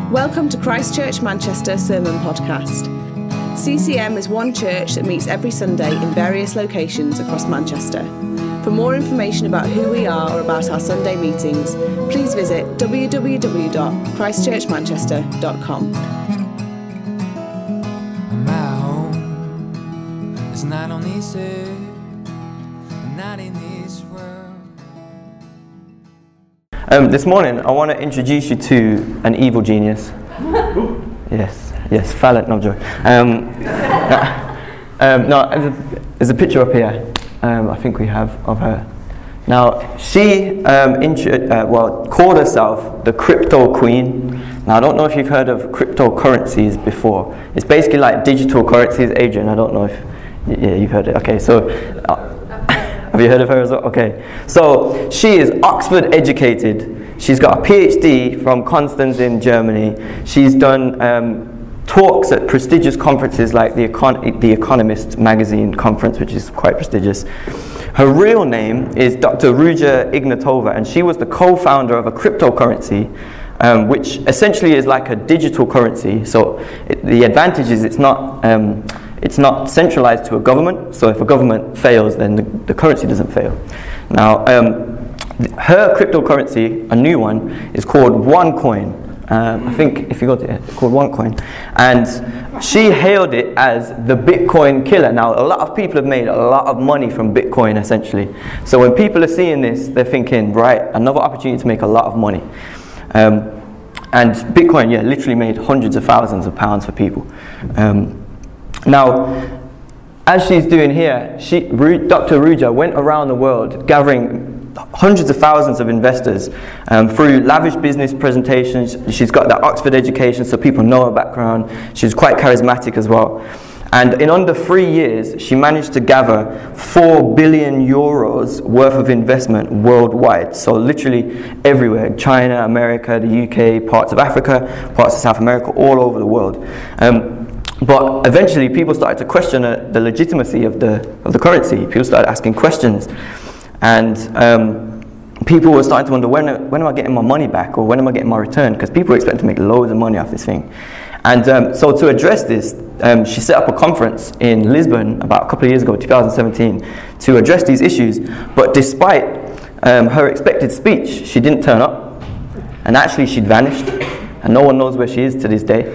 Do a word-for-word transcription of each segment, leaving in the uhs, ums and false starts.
Welcome to Christchurch Manchester Sermon Podcast. C C M is one church that meets every Sunday in various locations across Manchester. For more information about who we are or about our Sunday meetings, please visit w w w dot christchurch manchester dot com. My home is not on this earth, not in this world. Um, this morning, I want to introduce you to an evil genius. Yes, yes, Fallon, no joke. Um, um, no, there's a, there's a picture up here. Um, I think we have of her. Now, she um, intro, uh, well called herself the Crypto Queen. Now, I don't know if you've heard of cryptocurrencies before. It's basically like digital currencies. Adrian, I don't know if yeah, you've heard it. Okay, so. Uh, Have you heard of her as well? Okay. So she is Oxford educated. She's got a P H D from Konstanz in Germany. She's done um, talks at prestigious conferences like the, Econ- the Economist magazine conference, which is quite prestigious. Her real name is Doctor Ruja Ignatova, and she was the co-founder of a cryptocurrency, um, which essentially is like a digital currency. So it, the advantage is it's not... Um, It's not centralized to a government, so if a government fails, then the, the currency doesn't fail. Now, um, th- her cryptocurrency, a new one, is called OneCoin. Um, I think if you go to it, it's called OneCoin. And she hailed it as the Bitcoin killer. Now, a lot of people have made a lot of money from Bitcoin, essentially. So when people are seeing this, they're thinking, right, another opportunity to make a lot of money. Um, and Bitcoin, yeah, literally made hundreds of thousands of pounds for people. Um, Now, as she's doing here, she, Doctor Ruja went around the world gathering hundreds of thousands of investors um, through lavish business presentations. She's got that Oxford education, so people know her background. She's quite charismatic as well. And in under three years, she managed to gather four billion euros worth of investment worldwide. So literally everywhere, China, America, the U K, parts of Africa, parts of South America, all over the world. Um, But eventually people started to question uh, the legitimacy of the of the currency. People started asking questions. And um, people were starting to wonder, when, when am I getting my money back? Or when am I getting my return? Because people were expecting to make loads of money off this thing. And um, so to address this, um, she set up a conference in Lisbon about a couple of years ago, two thousand seventeen, to address these issues. But despite um, her expected speech, she didn't turn up. And actually she'd vanished. And no one knows where she is to this day.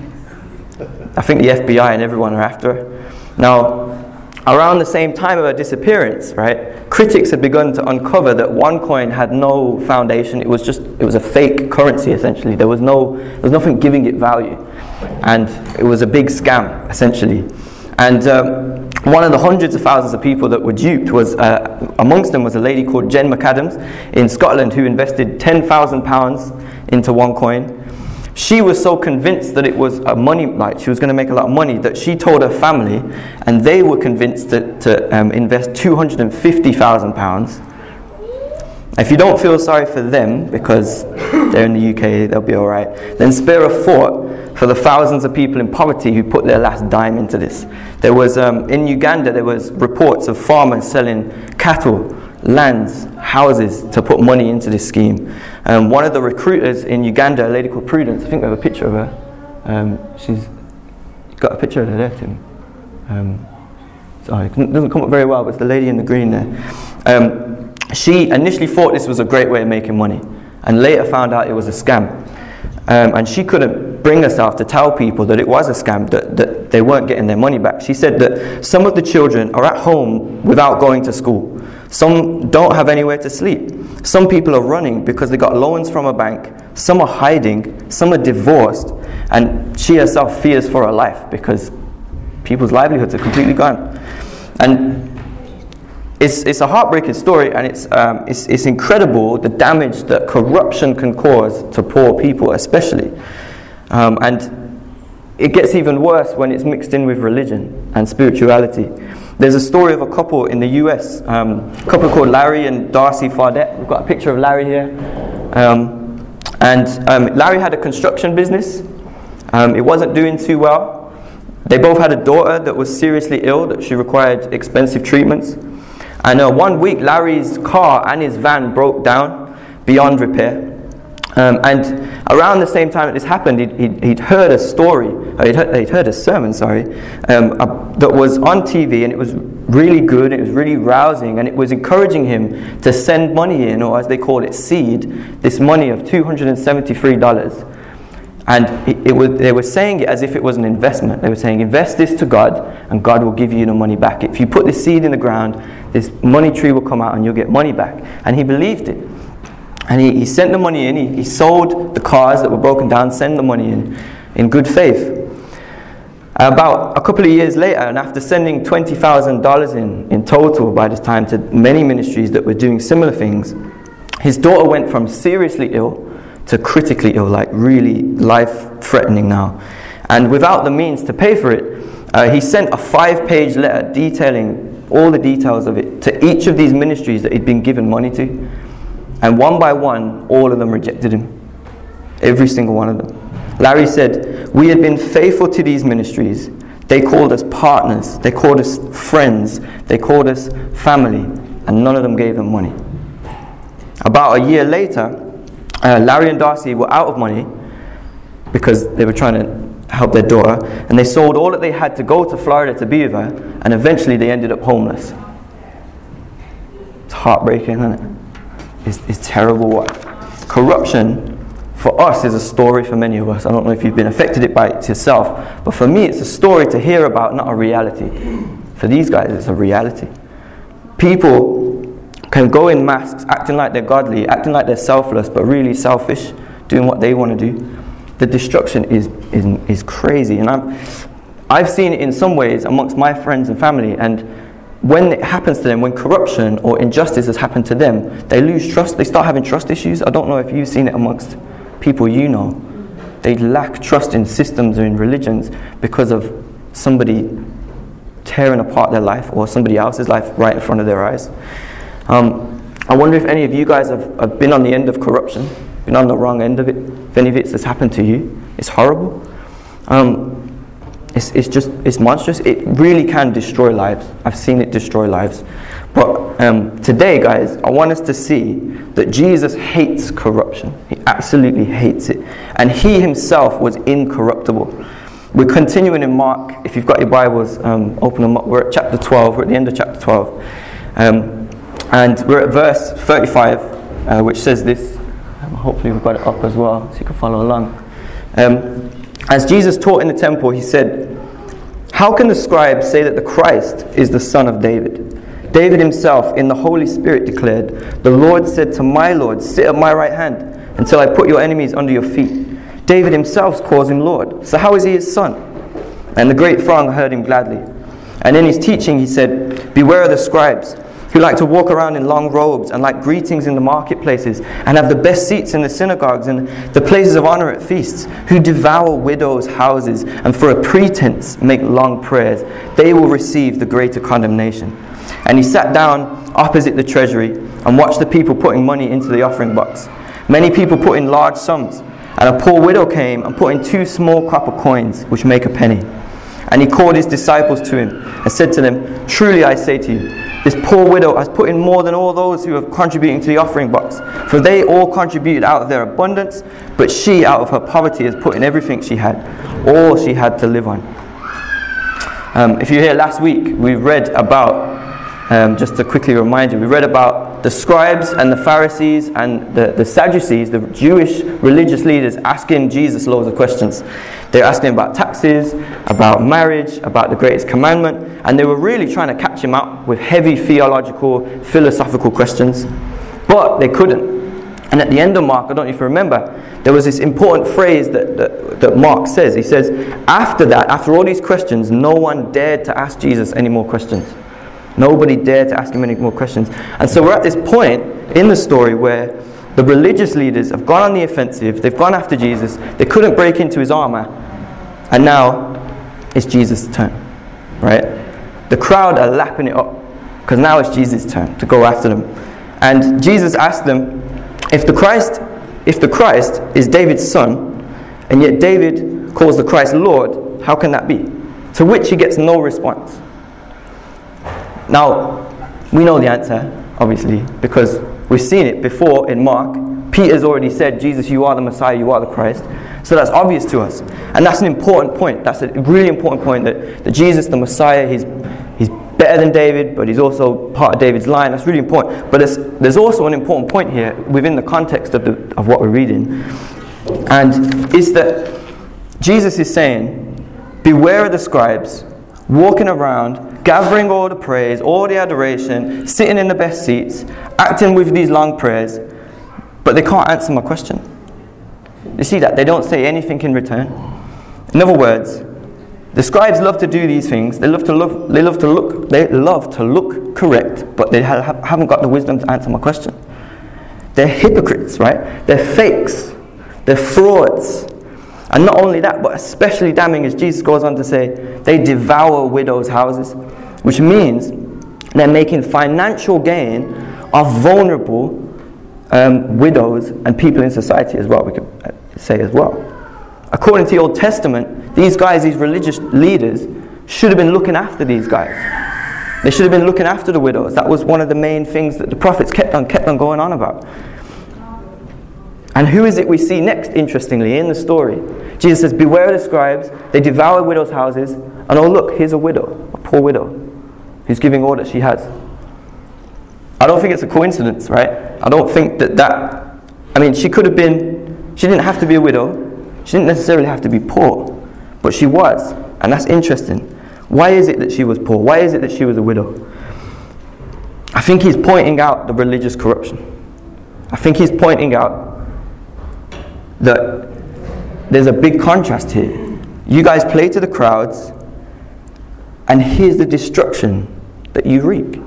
I think the F B I and everyone are after her. Now, around the same time of her disappearance, right, critics had begun to uncover that OneCoin had no foundation. It was just, it was a fake currency, essentially. There was no, there was nothing giving it value. And it was a big scam, essentially. And um, one of the hundreds of thousands of people that were duped was, uh, amongst them was a lady called Jen McAdams in Scotland who invested ten thousand pounds into OneCoin. She was so convinced that it was a money, like she was going to make a lot of money, that she told her family, and they were convinced to, to um, invest two hundred fifty thousand pounds. If you don't feel sorry for them, because they're in the U K, they'll be alright, then spare a thought for the thousands of people in poverty who put their last dime into this. There was, um, in Uganda, there was reports of farmers selling cattle, lands, houses to put money into this scheme. Um, one of the recruiters in Uganda, a lady called Prudence, I think we have a picture of her. Um, she's got a picture of her there, Tim. Um, sorry, it doesn't come up very well, but it's the lady in the green there. Um, she initially thought this was a great way of making money, and later found out it was a scam. Um, and she couldn't bring herself to tell people that it was a scam, that, that they weren't getting their money back. She said that some of the children are at home without going to school. Some don't have anywhere to sleep. Some people are running because they got loans from a bank. Some are hiding. Some are divorced. And she herself fears for her life because people's livelihoods are completely gone. And it's it's a heartbreaking story, and it's um, it's it's incredible the damage that corruption can cause to poor people, especially. Um, and it gets even worse when it's mixed in with religion and spirituality. There's a story of a couple in the U S, um, a couple called Larry and Darcy Fardette. We've got a picture of Larry here. Um, and um, Larry had a construction business. Um, it wasn't doing too well. They both had a daughter that was seriously ill, that she required expensive treatments. And uh, one week, Larry's car and his van broke down beyond repair. Um, and around the same time that this happened, he'd, he'd, he'd heard a story, uh, he'd, heard, he'd heard a sermon, sorry, um, uh, that was on T V, and it was really good, it was really rousing, and it was encouraging him to send money in, or as they call it, seed, this money of two hundred seventy-three dollars. And it, it was, they were saying it as if it was an investment. They were saying, invest this to God, and God will give you the money back. If you put this seed in the ground, this money tree will come out, and you'll get money back. And he believed it. And he, he sent the money in, he, he sold the cars that were broken down, sent the money in, in good faith. About a couple of years later, and after sending twenty thousand dollars in, in total by this time to many ministries that were doing similar things, his daughter went from seriously ill to critically ill, like really life-threatening now. And without the means to pay for it, uh, he sent a five-page letter detailing all the details of it to each of these ministries that he'd been given money to. And one by one, all of them rejected him. Every single one of them. Larry said, we had been faithful to these ministries. They called us partners. They called us friends. They called us family. And none of them gave them money. About a year later, uh, Larry and Darcy were out of money because they were trying to help their daughter. And they sold all that they had to go to Florida to be with her. And eventually they ended up homeless. It's heartbreaking, isn't it? It's, it's terrible. What corruption for us is a story for many of us. I don't know if you've been affected it by it yourself, but for me it's a story to hear about, not a reality. For these guys it's a reality. People can go in masks acting like they're godly, acting like they're selfless, but really selfish, doing what they want to do. The destruction is is, is crazy, and I've, I've seen it in some ways amongst my friends and family. And when it happens to them, when corruption or injustice has happened to them, they lose trust, they start having trust issues. I don't know if you've seen it amongst people you know. They lack trust in systems or in religions because of somebody tearing apart their life or somebody else's life right in front of their eyes. Um, I wonder if any of you guys have, have been on the end of corruption, been on the wrong end of it, if any of it has happened to you. It's horrible. Um, It's, it's just, it's monstrous. It really can destroy lives. I've seen it destroy lives. But um, today, guys, I want us to see that Jesus hates corruption. He absolutely hates it. And he himself was incorruptible. We're continuing in Mark. If you've got your Bibles, um, open them up. We're at chapter twelve. We're at the end of chapter twelve. Um, and we're at verse thirty-five, uh, which says this. Um, hopefully we've got it up as well, so you can follow along. Um, As Jesus taught in the temple, he said, how can the scribes say that the Christ is the son of David? David himself in the Holy Spirit declared, the Lord said to my Lord, sit at my right hand until I put your enemies under your feet. David himself calls him Lord. So how is he his son? And the great throng heard him gladly. And in his teaching he said, beware of the scribes, who like to walk around in long robes and like greetings in the marketplaces and have the best seats in the synagogues and the places of honor at feasts, who devour widows' houses and for a pretense make long prayers. They will receive the greater condemnation. And he sat down opposite the treasury and watched the people putting money into the offering box. Many people put in large sums, and a poor widow came and put in two small copper coins, which make a penny. And he called his disciples to him and said to them, truly I say to you, this poor widow has put in more than all those who have contributing to the offering box. For they all contributed out of their abundance, but she out of her poverty has put in everything she had, all she had to live on. Um, if you were here last week, we read about, um, just to quickly remind you, we read about the scribes and the Pharisees and the, the Sadducees, the Jewish religious leaders, asking Jesus loads of questions. They were asking about taxes, about marriage, about the greatest commandment, and they were really trying to catch him out with heavy theological, philosophical questions. But they couldn't. And at the end of Mark, I don't know if you remember, there was this important phrase that, that, that Mark says. He says, after that, after all these questions, no one dared to ask Jesus any more questions. Nobody dared to ask him any more questions. And so we're at this point in the story where the religious leaders have gone on the offensive, they've gone after Jesus, they couldn't break into his armor, and now it's Jesus' turn, right? The crowd are lapping it up, because now it's Jesus' turn to go after them. And Jesus asked them, if the Christ, if the Christ is David's son, and yet David calls the Christ Lord, how can that be? To which he gets no response. Now, we know the answer, obviously, because we've seen it before in Mark, Peter's already said, Jesus, you are the Messiah, you are the Christ. So that's obvious to us. And that's an important point. That's a really important point, that, that Jesus, the Messiah, he's, he's better than David, but he's also part of David's line. That's really important. But there's, there's also an important point here within the context of, the, of what we're reading. And it's that Jesus is saying, beware of the scribes, walking around, gathering all the praise, all the adoration, sitting in the best seats, acting with these long prayers, but they can't answer my question. You see that? They don't say anything in return. In other words, the scribes love to do these things. They love to look. They love to look. They love to look correct, but they ha- haven't got the wisdom to answer my question. They're hypocrites, right? They're fakes. They're frauds. And not only that, but especially damning, as Jesus goes on to say, they devour widows' houses, which means they're making financial gain of vulnerable um, widows and people in society as well, we could say as well. According to the Old Testament, these guys, these religious leaders, should have been looking after these guys. They should have been looking after the widows. That was one of the main things that the prophets kept on, kept on going on about. And who is it we see next, interestingly, in the story? Jesus says, beware of the scribes, they devour widows' houses, and oh look, here's a widow, a poor widow, who's giving all that she has. I don't think it's a coincidence, right? I don't think that that, I mean, she could have been, she didn't have to be a widow, she didn't necessarily have to be poor, but she was, and that's interesting. Why is it that she was poor? Why is it that she was a widow? I think he's pointing out the religious corruption. I think he's pointing out that there's a big contrast here. You guys play to the crowds, and here's the destruction that you reap.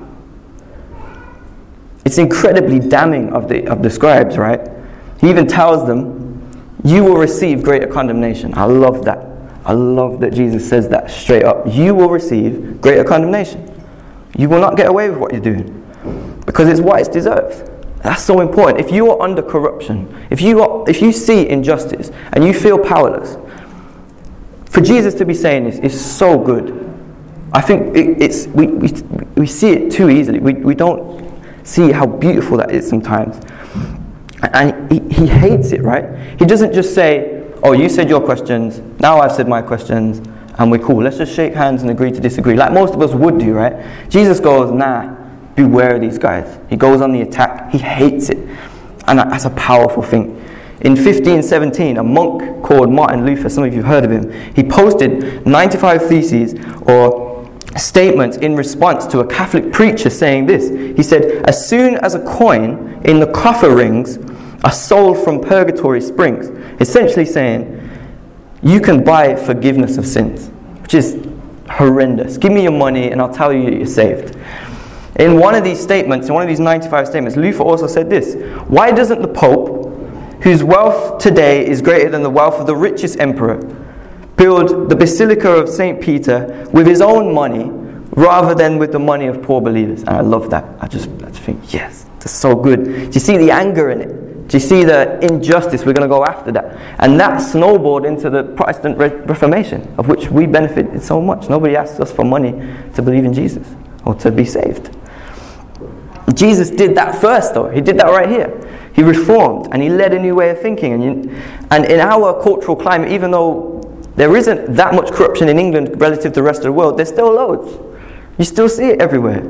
It's incredibly damning of the of the scribes, right? He even tells them, you will receive greater condemnation. I love that. I love that Jesus says that straight up. You will receive greater condemnation. You will not get away with what you're doing, because it's what it's deserved. That's so important. If you are under corruption, if you are, if you see injustice and you feel powerless, for Jesus to be saying this is so good. I think it, it's we, we we see it too easily. We we don't see how beautiful that is sometimes. And he, he hates it, right? He doesn't just say, oh, you said your questions, now I've said my questions, and we're cool. Let's just shake hands and agree to disagree, like most of us would do, right? Jesus goes, nah, beware of these guys. He goes on the attack. He hates it. And that's a powerful thing. In fifteen seventeen, a monk called Martin Luther, some of you have heard of him, he posted ninety-five theses or statements in response to a Catholic preacher saying this. He said, as soon as a coin in the coffer rings, a soul from purgatory springs. Essentially saying, you can buy forgiveness of sins, which is horrendous. Give me your money and I'll tell you you're saved. In one of these statements, in one of these ninety-five statements, Luther also said this: why doesn't the Pope, whose wealth today is greater than the wealth of the richest emperor, build the Basilica of Saint Peter with his own money rather than with the money of poor believers? And I love that. I just, I just think, yes, that's so good. Do you see the anger in it? Do you see the injustice? We're going to go after that. And that snowballed into the Protestant Re- Reformation, of which we benefited so much. Nobody asked us for money to believe in Jesus or to be saved. Jesus did that first, though. He did that right here. He reformed and he led a new way of thinking. And, you, and in our cultural climate, even though there isn't that much corruption in England relative to the rest of the world, there's still loads. You still see it everywhere.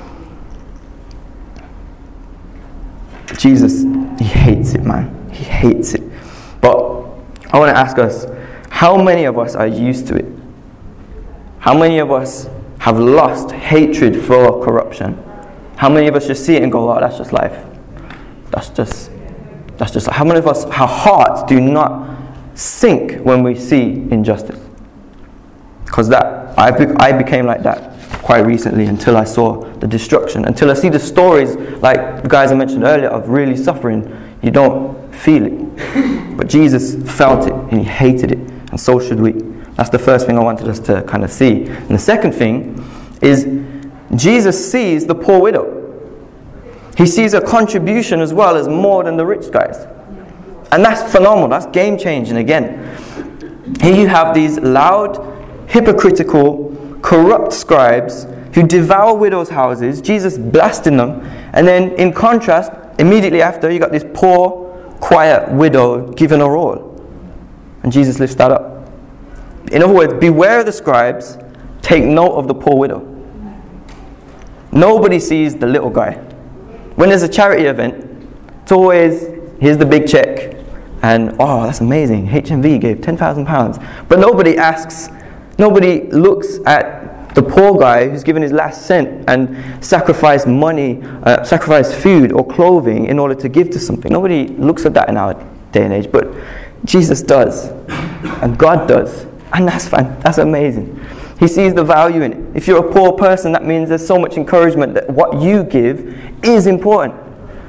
Jesus, he hates it, man. He hates it. But I want to ask us, how many of us are used to it? How many of us have lost hatred for corruption? How many of us just see it and go, oh, that's just life. That's just, that's just, how many of us, our hearts do not sink when we see injustice? Because that, I, be, I became like that quite recently until I saw the destruction. Until I see the stories, like the guys I mentioned earlier, of really suffering, you don't feel it. But Jesus felt it and he hated it, and so should we. That's the first thing I wanted us to kind of see. And the second thing is, Jesus sees the poor widow. He sees her contribution as well as more than the rich guys. And that's phenomenal. That's game changing again. Here you have these loud, hypocritical, corrupt scribes who devour widows' houses, Jesus blasting them, and then in contrast, immediately after, you got this poor quiet widow given her all. And Jesus lifts that up. In other words, beware of the scribes, take note of the poor widow. Nobody sees the little guy. When there's a charity event, it's always, here's the big check. And, oh, that's amazing, H M V gave ten thousand pounds. But nobody asks, nobody looks at the poor guy who's given his last cent and sacrificed money, uh, sacrificed food or clothing in order to give to something. Nobody looks at that in our day and age, but Jesus does, and God does, and that's fun. That's amazing. He sees the value in it. If you're a poor person, that means there's so much encouragement that what you give is important.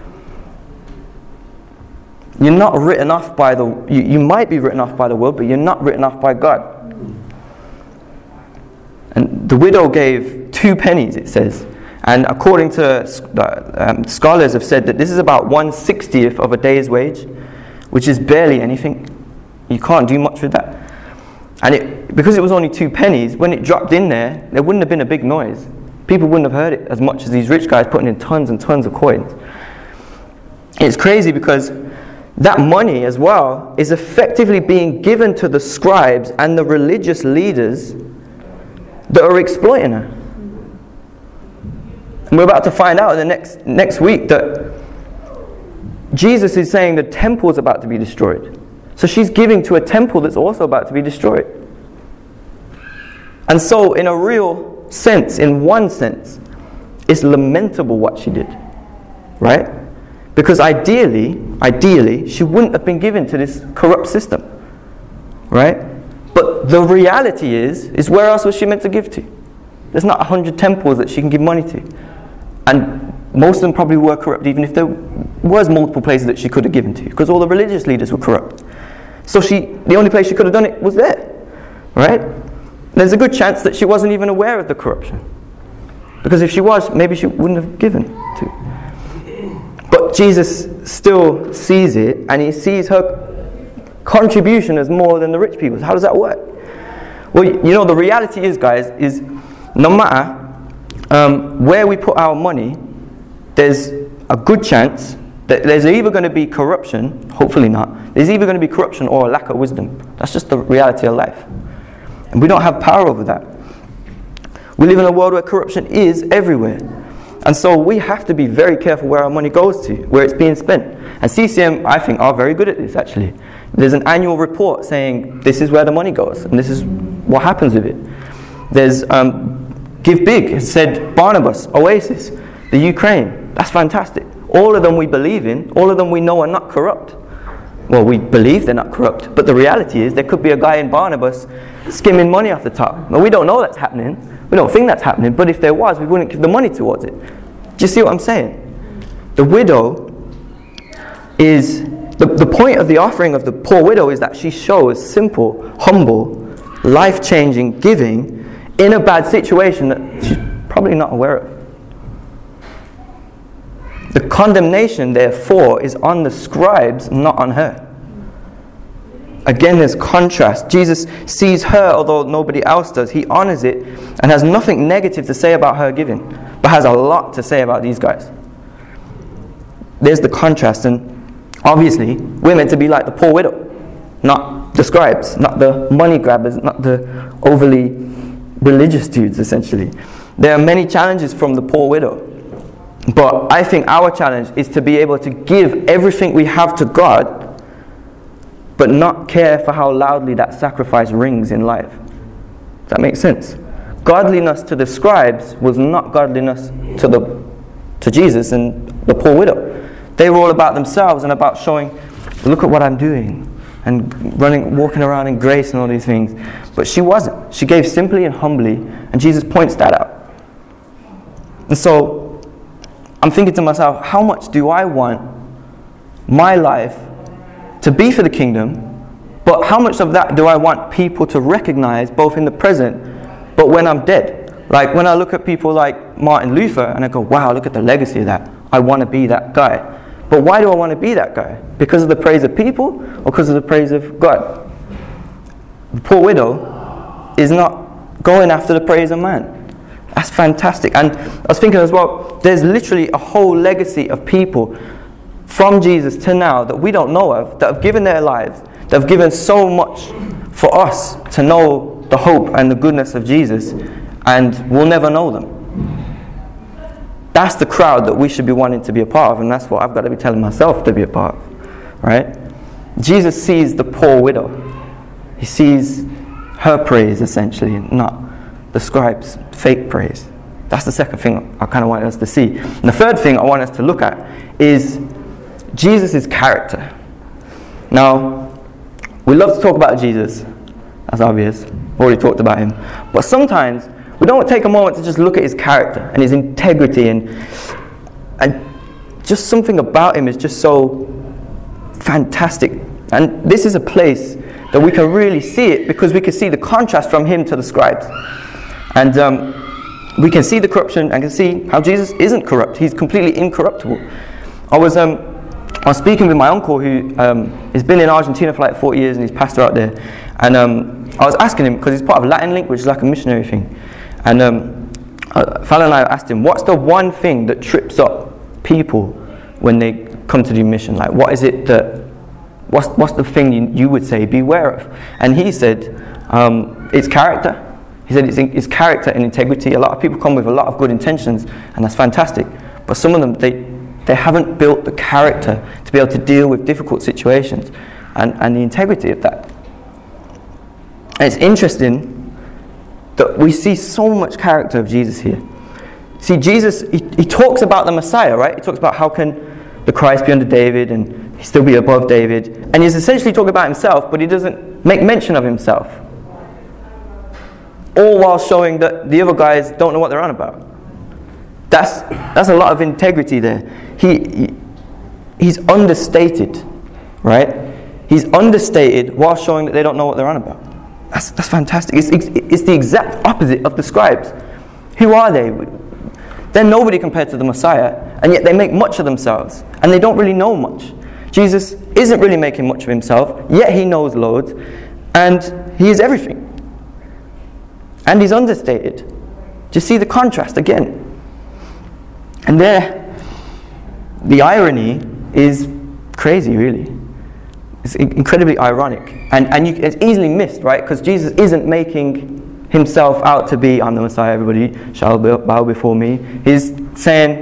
You're not written off by the, you, you might be written off by the world, but you're not written off by God. And the widow gave two pennies, it says. And according to uh, um, scholars have said that this is about one sixtieth of a day's wage, which is barely anything. You can't do much with that. And it, because it was only two pennies, when it dropped in there, there wouldn't have been a big noise. People wouldn't have heard it as much as these rich guys putting in tons and tons of coins. It's crazy because that money as well is effectively being given to the scribes and the religious leaders that are exploiting her. And we're about to find out in the next next week that Jesus is saying the temple is about to be destroyed. So she's giving to a temple that's also about to be destroyed. And so in a real sense, in one sense, it's lamentable what she did. Right? Because ideally, ideally, she wouldn't have been given to this corrupt system. Right? But the reality is, is where else was she meant to give to? There's not a hundred temples that she can give money to. And most of them probably were corrupt, even if there was multiple places that she could have given to, because all the religious leaders were corrupt. So she, the only place she could have done it was there. Right? There's a good chance that she wasn't even aware of the corruption. Because if she was, maybe she wouldn't have given to. But Jesus still sees it, and he sees her contribution as more than the rich people's. How does that work? Well, you know, the reality is, guys, is no matter um, where we put our money, there's a good chance that there's either going to be corruption, hopefully not, there's either going to be corruption or a lack of wisdom. That's just the reality of life. And we don't have power over that. We live in a world where corruption is everywhere. And so we have to be very careful where our money goes to, where it's being spent. And C C M, I think, are very good at this, actually. There's an annual report saying this is where the money goes, and this is what happens with it. There's um, Give Big, it said Barnabas, Oasis, the Ukraine. That's fantastic. All of them we believe in, all of them we know are not corrupt. Well, we believe they're not corrupt, but the reality is there could be a guy in Barnabas skimming money off the top. Now, we don't know that's happening. We don't think that's happening, but if there was, we wouldn't give the money towards it. Do you see what I'm saying? The widow is, the, the point of the offering of the poor widow is that she shows simple, humble, life-changing giving in a bad situation that she's probably not aware of. The condemnation, therefore, is on the scribes, not on her. Again, there's contrast. Jesus sees her, although nobody else does. He honors it and has nothing negative to say about her giving, but has a lot to say about these guys. There's the contrast, and obviously, we're meant to be like the poor widow, not the scribes, not the money grabbers, not the overly religious dudes, essentially. There are many challenges from the poor widow. But I think our challenge is to be able to give everything we have to God, but not care for how loudly that sacrifice rings in life. Does that make sense? Godliness to the scribes was not godliness to the to Jesus and the poor widow. They were all about themselves and about showing, look at what I'm doing, and running, walking around in grace and all these things. But she wasn't. She gave simply and humbly, and Jesus points that out. And so I'm thinking to myself, how much do I want my life to be for the kingdom, but how much of that do I want people to recognize both in the present, but when I'm dead? Like when I look at people like Martin Luther and I go, wow, look at the legacy of that. I want to be that guy. But why do I want to be that guy? Because of the praise of people or because of the praise of God? The poor widow is not going after the praise of man. That's fantastic. And I was thinking as well, there's literally a whole legacy of people from Jesus to now that we don't know of, that have given their lives, that have given so much for us to know the hope and the goodness of Jesus, and we'll never know them. That's the crowd that we should be wanting to be a part of, and that's what I've got to be telling myself to be a part of, right? Jesus sees the poor widow. He sees her praise, essentially, not the scribes' fake praise. That's the second thing I kind of want us to see. And the third thing I want us to look at is Jesus' character. Now, we love to talk about Jesus. That's obvious. We've already talked about him. But sometimes we don't take a moment to just look at his character and his integrity, and and just something about him is just so fantastic. And this is a place that we can really see it, because we can see the contrast from him to the scribes. And um, we can see the corruption and can see how Jesus isn't corrupt. He's completely incorruptible. I was um, I was speaking with my uncle, who um, has been in Argentina for like forty years, and he's pastor out there. And um, I was asking him, because he's part of Latin Link, which is like a missionary thing. And um, uh, Fallon and I asked him, what's the one thing that trips up people when they come to do mission? Like, what is it that, what's, what's the thing you, you would say, beware of? And he said, um, it's character. He said it's, it's character and integrity. A lot of people come with a lot of good intentions, and that's fantastic. But some of them, they, they haven't built the character to be able to deal with difficult situations, and, and the integrity of that. And it's interesting that we see so much character of Jesus here. See, Jesus, he, he talks about the Messiah, right? He talks about how can the Christ be under David and he still be above David. And he's essentially talking about himself, but he doesn't make mention of himself. All while showing that the other guys don't know what they're on about. That's that's a lot of integrity there. He, he He's understated, right? He's understated while showing that they don't know what they're on about. That's, that's fantastic. It's, it's, it's the exact opposite of the scribes. Who are they? They're nobody compared to the Messiah, and yet they make much of themselves, and they don't really know much. Jesus isn't really making much of himself, yet he knows loads, and he is everything. And he's understated. Do you see the contrast again? And there, the irony is crazy, really. It's incredibly ironic, and and you, it's easily missed, right? Because Jesus isn't making himself out to be, I'm the Messiah, everybody shall bow before me. He's saying,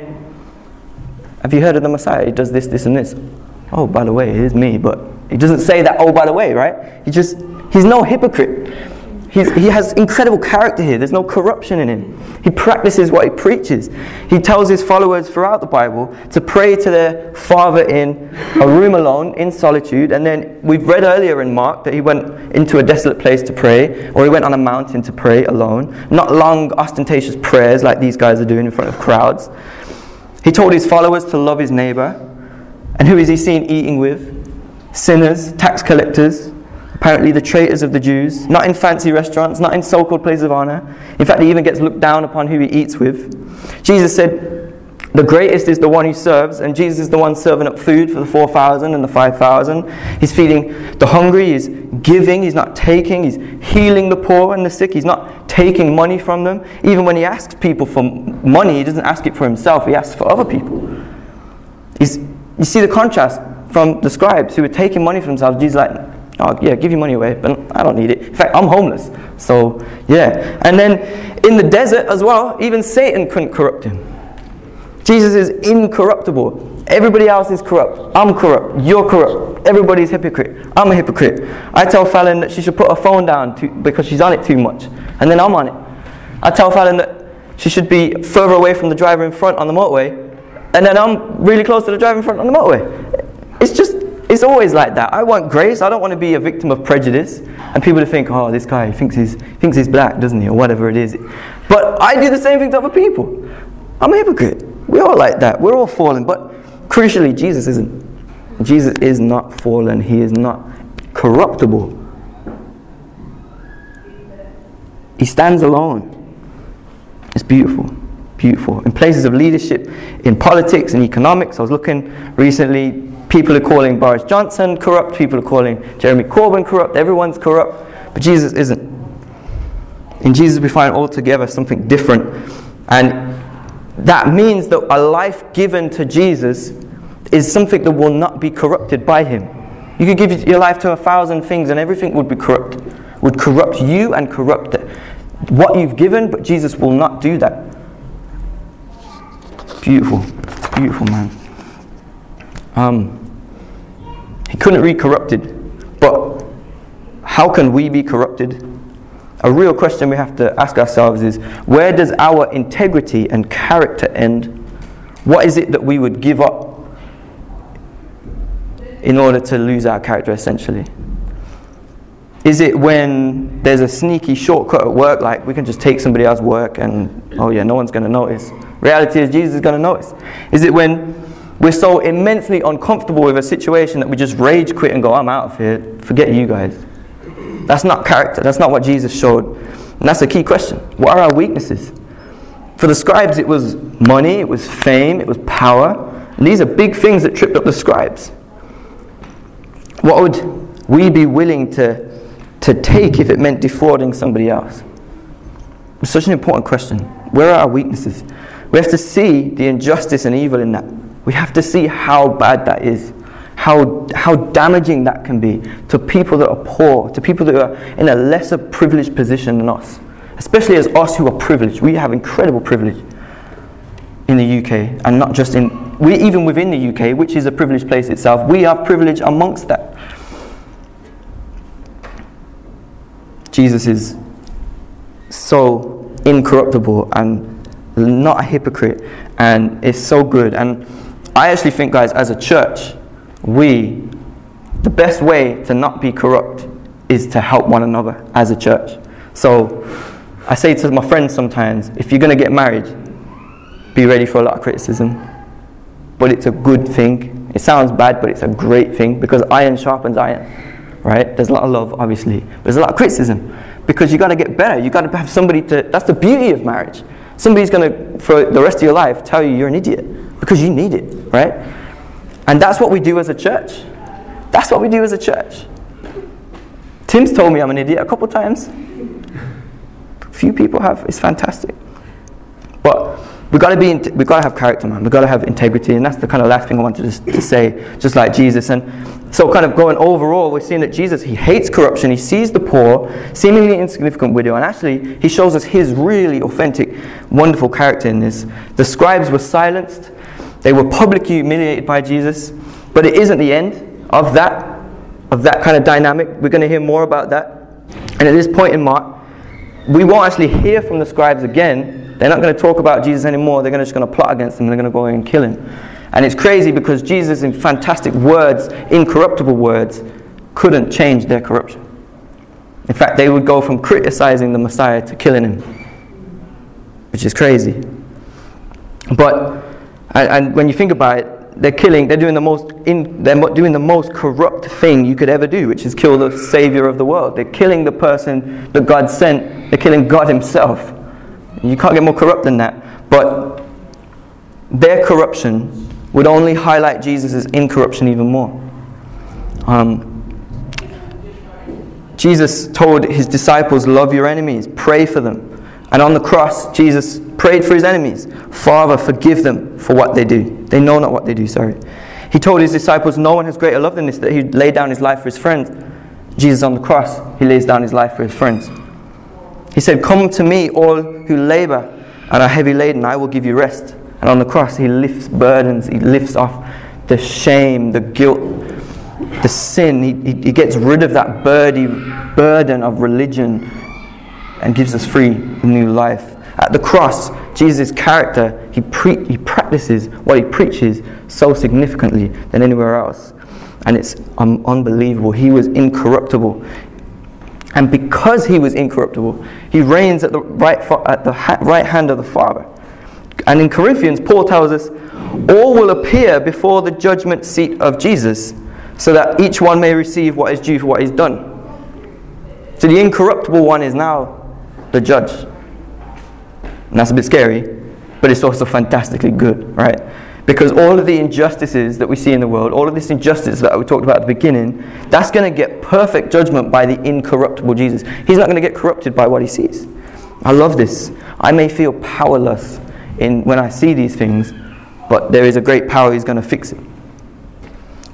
have you heard of the Messiah? He does this, this, and this. Oh, by the way, it is me. But he doesn't say that, oh, by the way, right? He just, he's no hypocrite. He's, he has incredible character here. There's no corruption in him. He practices what he preaches. He tells his followers throughout the Bible to pray to their Father in a room alone, in solitude. And then we've read earlier in Mark that he went into a desolate place to pray, or he went on a mountain to pray alone. Not long, ostentatious prayers like these guys are doing in front of crowds. He told his followers to love his neighbor. And who is he seen eating with? Sinners, tax collectors, apparently the traitors of the Jews, not in fancy restaurants, not in so-called places of honor. In fact, he even gets looked down upon who he eats with. Jesus said, the greatest is the one who serves, and Jesus is the one serving up food for the four thousand and the five thousand. He's feeding the hungry, he's giving, he's not taking, he's healing the poor and the sick, he's not taking money from them. Even when he asks people for money, he doesn't ask it for himself, he asks for other people. He's, you see the contrast from the scribes who were taking money for themselves. Jesus is like, oh yeah, give your money away, but I don't need it. In fact, I'm homeless. So, yeah. And then in the desert as well, even Satan couldn't corrupt him. Jesus is incorruptible. Everybody else is corrupt. I'm corrupt. You're corrupt. Everybody's hypocrite. I'm a hypocrite. I tell Fallon that she should put her phone down too, because she's on it too much. And then I'm on it. I tell Fallon that she should be further away from the driver in front on the motorway. And then I'm really close to the driver in front on the motorway. It's just, it's always like that. I want grace. I don't want to be a victim of prejudice. And people to think, oh, this guy thinks he's, thinks he's black, doesn't he? Or whatever it is. But I do the same thing to other people. I'm a hypocrite. We're all like that. We're all fallen. But crucially, Jesus isn't. Jesus is not fallen. He is not corruptible. He stands alone. It's beautiful. Beautiful. In places of leadership, in politics and economics, I was looking recently, people are calling Boris Johnson corrupt, people are calling Jeremy Corbyn corrupt, everyone's corrupt, but Jesus isn't. In Jesus we find altogether something different, and that means that a life given to Jesus is something that will not be corrupted by him. You could give your life to a thousand things and everything would be corrupt, would corrupt you and corrupt what you've given, but Jesus will not do that. Beautiful. It's beautiful, man. Um, he couldn't be corrupted, but how can we be corrupted? A real question we have to ask ourselves is, where does our integrity and character end? What is it that we would give up in order to lose our character, essentially? Is it when there's a sneaky shortcut at work, like we can just take somebody else's work and, oh yeah, no one's going to notice? Reality is Jesus is going to notice. Is it when we're so immensely uncomfortable with a situation that we just rage quit and go, I'm out of here, forget you guys? That's not character. That's not what Jesus showed. And that's a key question. What are our weaknesses? For the scribes, it was money, it was fame, it was power. And these are big things that tripped up the scribes. What would we be willing to, to take if it meant defrauding somebody else? It's such an important question. Where are our weaknesses? We have to see the injustice and evil in that. We have to see how bad that is. How how damaging that can be to people that are poor, to people that are in a lesser privileged position than us. Especially as us who are privileged. We have incredible privilege in the U K, and not just in, we even within the U K, which is a privileged place itself, we have privilege amongst that. Jesus is so incorruptible and not a hypocrite, and is so good. And I actually think, guys, as a church, we, the best way to not be corrupt is to help one another as a church. So I say to my friends sometimes, if you're going to get married, be ready for a lot of criticism. But it's a good thing. It sounds bad, but it's a great thing, because iron sharpens iron, right? There's a lot of love, obviously. There's a lot of criticism, because you got to get better. You got to have somebody to, that's the beauty of marriage. Somebody's going to, for the rest of your life, tell you you're an idiot, because you need it, right? And that's what we do as a church. That's what we do as a church. Tim's told me I'm an idiot a couple times. Few people have. It's fantastic. But we've got to be, we've got to have character, man. We've got to have integrity, and that's the kind of last thing I wanted to, to say, just like Jesus. And so kind of going overall, we're seeing that Jesus, he hates corruption. He sees the poor, seemingly insignificant widow, and actually he shows us his really authentic, wonderful character in this. The scribes were silenced. They were publicly humiliated by Jesus, but it isn't the end of that, of that kind of dynamic. We're going to hear more about that. And at this point in Mark, we won't actually hear from the scribes again. They're not going to talk about Jesus anymore. They're just going to plot against him. They're going to go in and kill him. And it's crazy because Jesus, in fantastic words, incorruptible words, couldn't change their corruption. In fact, they would go from criticizing the Messiah to killing him, which is crazy. But And, and when you think about it, they're killing, they're doing the most in, they're doing the most corrupt thing you could ever do, which is kill the Savior of the world. They're killing the person that God sent. They're killing God himself. You can't get more corrupt than that. But their corruption would only highlight Jesus' incorruption even more. Um, Jesus told his disciples, love your enemies, pray for them. And on the cross, Jesus prayed for his enemies. Father, forgive them for what they do. They know not what they do, sorry. He told his disciples, no one has greater love than this, that he laid down his life for his friends. Jesus on the cross, he lays down his life for his friends. He said, come to me, all who labor and are heavy laden, I will give you rest. And on the cross, he lifts burdens. He lifts off the shame, the guilt, the sin. He, he, he gets rid of that burdy, burden of religion and gives us free new life. At the cross, Jesus' character, he pre- he practices what he preaches so significantly than anywhere else. And it's um, unbelievable. He was incorruptible. And because he was incorruptible, he reigns at the right fa- at the ha- right hand of the Father. And in Corinthians, Paul tells us, all will appear before the judgment seat of Jesus, so that each one may receive what is due for what he's done. So the incorruptible one is now the judge. And that's a bit scary, but it's also fantastically good, right? Because all of the injustices that we see in the world, all of this injustice that we talked about at the beginning, that's going to get perfect judgment by the incorruptible Jesus. He's not going to get corrupted by what he sees. I love this. I may feel powerless in when I see these things, but there is a great power who's going to fix it.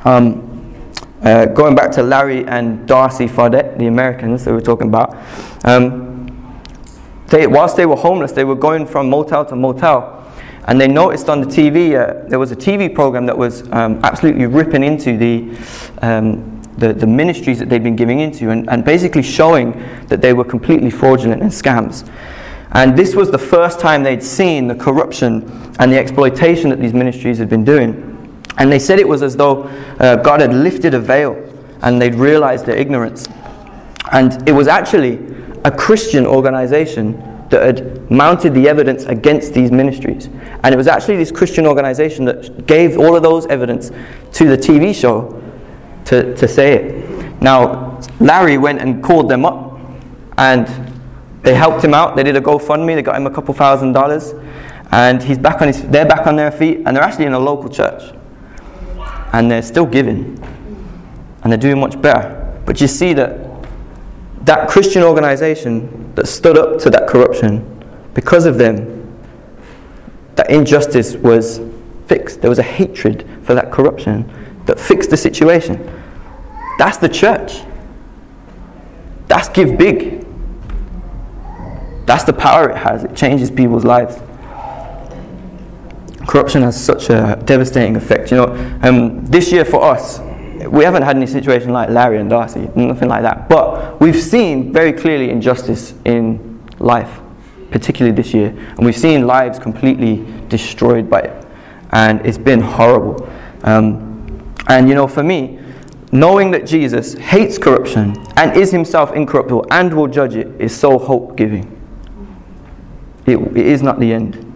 Um, uh, going back to Larry and Darcy Faudet, the Americans that we were talking about, um, they, whilst they were homeless, they were going from motel to motel, and they noticed on the T V, uh, there was a T V program that was um, absolutely ripping into the, um, the the ministries that they'd been giving into, and, and basically showing that they were completely fraudulent and scams. And this was the first time they'd seen the corruption and the exploitation that these ministries had been doing. And they said it was as though uh, God had lifted a veil and they'd realized their ignorance. And it was actually a Christian organization that had mounted the evidence against these ministries. And it was actually this Christian organization that gave all of those evidence to the T V show to, to say it. Now, Larry went and called them up, and they helped him out. They did a GoFundMe. They got him a couple thousand dollars, and he's back on his. They're back on their feet, and they're actually in a local church, and they're still giving, and they're doing much better. But you see that that Christian organization that stood up to that corruption, because of them, that injustice was fixed. There was a hatred for that corruption that fixed the situation. That's the church. That's Give Big. That's the power it has. It changes people's lives. Corruption has such a devastating effect. You know, um, this year for us, we haven't had any situation like Larry and Darcy, nothing like that. But we've seen very clearly injustice in life, particularly this year. And we've seen lives completely destroyed by it. And it's been horrible. Um, and you know, for me, knowing that Jesus hates corruption and is himself incorruptible and will judge it is so hope-giving. It, it is not the end.